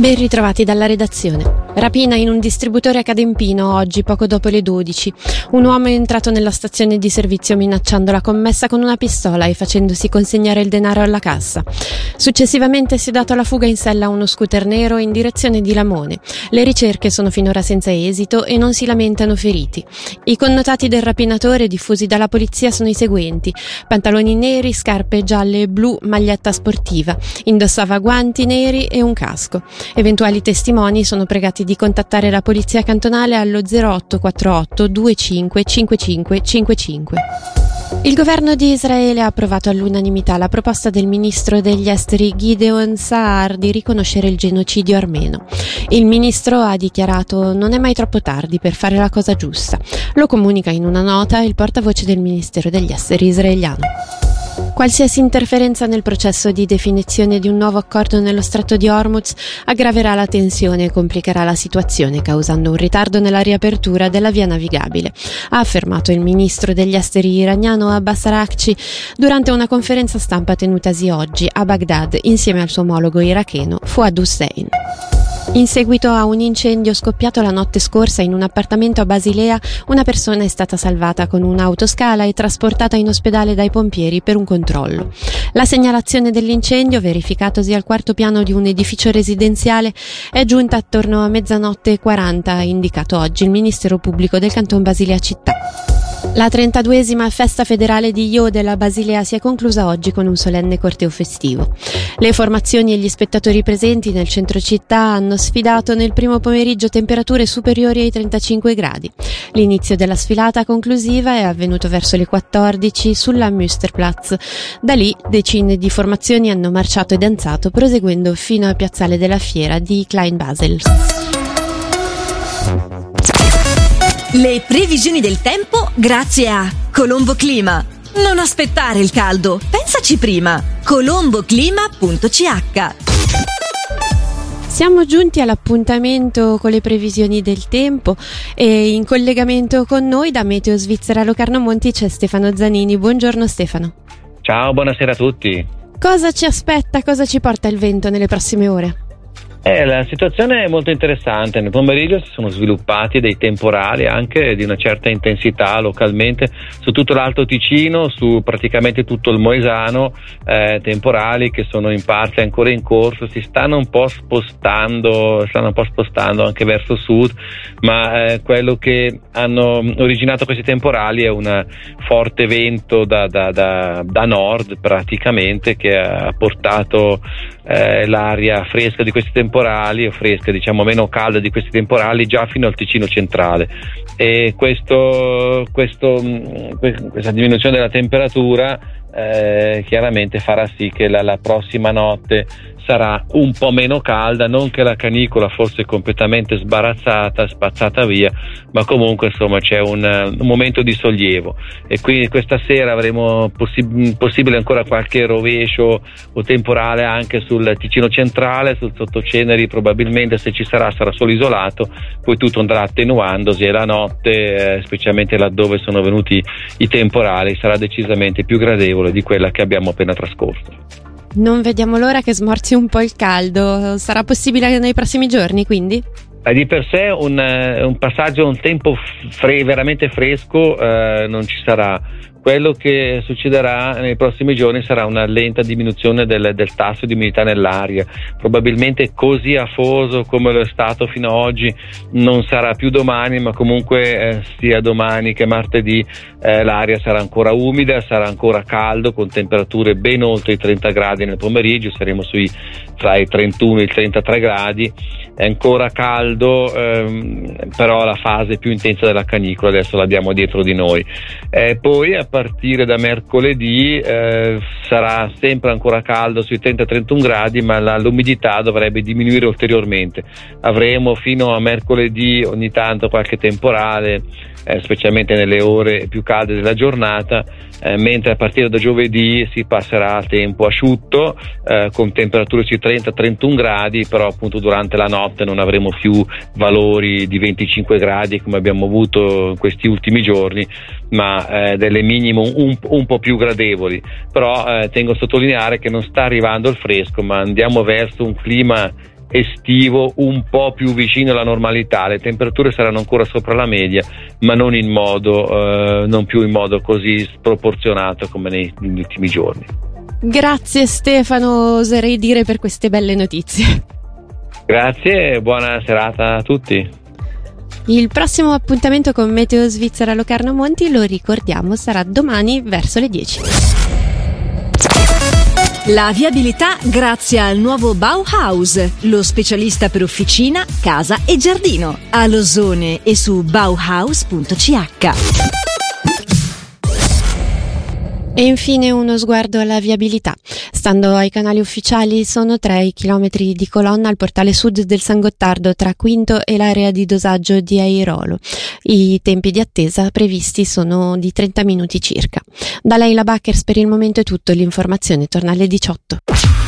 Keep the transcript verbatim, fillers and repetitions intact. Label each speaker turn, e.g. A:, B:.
A: Ben ritrovati dalla redazione. Rapina in un distributore a Cadempino oggi, poco dopo le dodici. Un uomo è entrato nella stazione di servizio minacciando la commessa con una pistola e facendosi consegnare il denaro alla cassa. Successivamente si è dato alla fuga in sella uno scooter nero in direzione di Lamone. Le ricerche sono finora senza esito e non si lamentano feriti. I connotati del rapinatore diffusi dalla polizia sono i seguenti: pantaloni neri, scarpe gialle e blu, maglietta sportiva. Indossava guanti neri e un casco. Eventuali testimoni sono pregati di contattare la polizia cantonale allo zero otto quattro otto due cinque cinque cinque cinque cinque. Il governo di Israele ha approvato all'unanimità la proposta del ministro degli esteri Gideon Saar di riconoscere il genocidio armeno. Il ministro ha dichiarato: non è mai troppo tardi per fare la cosa giusta. Lo comunica in una nota il portavoce del Ministero degli Esteri israeliano. Qualsiasi interferenza nel processo di definizione di un nuovo accordo nello Stretto di Hormuz aggraverà la tensione e complicherà la situazione, causando un ritardo nella riapertura della via navigabile, ha affermato il ministro degli esteri iraniano Abbas Araghchi durante una conferenza stampa tenutasi oggi a Baghdad insieme al suo omologo iracheno Fouad Hussein. In seguito a un incendio scoppiato la notte scorsa in un appartamento a Basilea, una persona è stata salvata con un'autoscala e trasportata in ospedale dai pompieri per un controllo. La segnalazione dell'incendio, verificatosi al quarto piano di un edificio residenziale, è giunta attorno a mezzanotte e quaranta, ha indicato oggi il Ministero Pubblico del Canton Basilea Città. La trentaduesima festa federale di Io della Basilea si è conclusa oggi con un solenne corteo festivo. Le formazioni e gli spettatori presenti nel centro città hanno sfidato nel primo pomeriggio temperature superiori ai trentacinque gradi. L'inizio della sfilata conclusiva è avvenuto verso le quattordici sulla Münsterplatz. Da lì decine di formazioni hanno marciato e danzato, proseguendo fino al piazzale della fiera di Klein Basel.
B: Le previsioni del tempo grazie a Colombo Clima. Non aspettare il caldo, pensaci prima. colombo clima punto c h.
A: Siamo giunti all'appuntamento con le previsioni del tempo e in collegamento con noi da Meteo Svizzera Locarno Monti c'è Stefano Zanini. Buongiorno Stefano.
C: Ciao, buonasera a tutti.
A: Cosa ci aspetta, cosa ci porta il vento nelle prossime ore?
C: Eh, la situazione è molto interessante. Nel pomeriggio si sono sviluppati dei temporali anche di una certa intensità localmente su tutto l'Alto Ticino, su praticamente tutto il Moesano, eh, temporali che sono in parte ancora in corso, si stanno un po' spostando, stanno un po' spostando anche verso sud, ma eh, quello che hanno originato questi temporali è un forte vento da, da, da, da nord praticamente, che ha portato eh, l'aria fresca di questi temporali temporali o fresca, diciamo meno calda di questi temporali già fino al Ticino centrale, e questo, questo, questa diminuzione della temperatura eh, chiaramente farà sì che la, la prossima notte sarà un po' meno calda, non che la canicola fosse completamente sbarazzata, spazzata via, ma comunque insomma c'è un, un momento di sollievo, e quindi questa sera avremo possi- possibile ancora qualche rovescio o temporale anche sul Ticino centrale, sul Sottoceneri probabilmente, se ci sarà sarà solo isolato, poi tutto andrà attenuandosi e la notte, eh, specialmente laddove sono venuti i temporali, sarà decisamente più gradevole di quella che abbiamo appena trascorso.
A: Non vediamo l'ora che smorzi un po' il caldo. Sarà possibile nei prossimi giorni, quindi?
C: Eh, di per sé un, un passaggio, un tempo fre- veramente fresco eh, non ci sarà. Quello che succederà nei prossimi giorni sarà una lenta diminuzione del, del tasso di umidità nell'aria, probabilmente così afoso come lo è stato fino ad oggi non sarà più domani, ma comunque eh, sia domani che martedì eh, l'aria sarà ancora umida, sarà ancora caldo, con temperature ben oltre i trenta gradi nel pomeriggio, saremo sui tra i trentuno e i trentatré gradi, è ancora caldo, ehm, però la fase più intensa della canicola adesso l'abbiamo dietro di noi. Eh, poi a partire da mercoledì eh, sarà sempre ancora caldo sui trenta trentuno gradi, ma la, l'umidità dovrebbe diminuire ulteriormente. Avremo fino a mercoledì ogni tanto qualche temporale, eh, specialmente nelle ore più calde della giornata, eh, mentre a partire da giovedì si passerà a tempo asciutto, eh, con temperature sui trenta trentuno gradi, però appunto durante la notte non avremo più valori di venticinque gradi come abbiamo avuto in questi ultimi giorni, ma eh, delle minimo un, un po' più gradevoli. Però eh, tengo a sottolineare che non sta arrivando il fresco, ma andiamo verso un clima estivo un po' più vicino alla normalità. Le temperature saranno ancora sopra la media, ma non in modo eh, non più in modo così sproporzionato come nei, negli ultimi giorni.
A: Grazie Stefano, oserei dire, per queste belle notizie.
C: Grazie e buona serata a tutti.
A: Il prossimo appuntamento con Meteo Svizzera Locarno Monti, lo ricordiamo, sarà domani verso le dieci.
B: La viabilità grazie al nuovo Bauhaus, lo specialista per officina, casa e giardino. A Losone e su bauhaus punto c h.
A: E infine uno sguardo alla viabilità. Stando ai canali ufficiali, sono tre i chilometri di colonna al portale sud del San Gottardo tra Quinto e l'area di dosaggio di Airolo. I tempi di attesa previsti sono di trenta minuti circa. Da Leila Backers per il momento è tutto, l'informazione torna alle diciotto.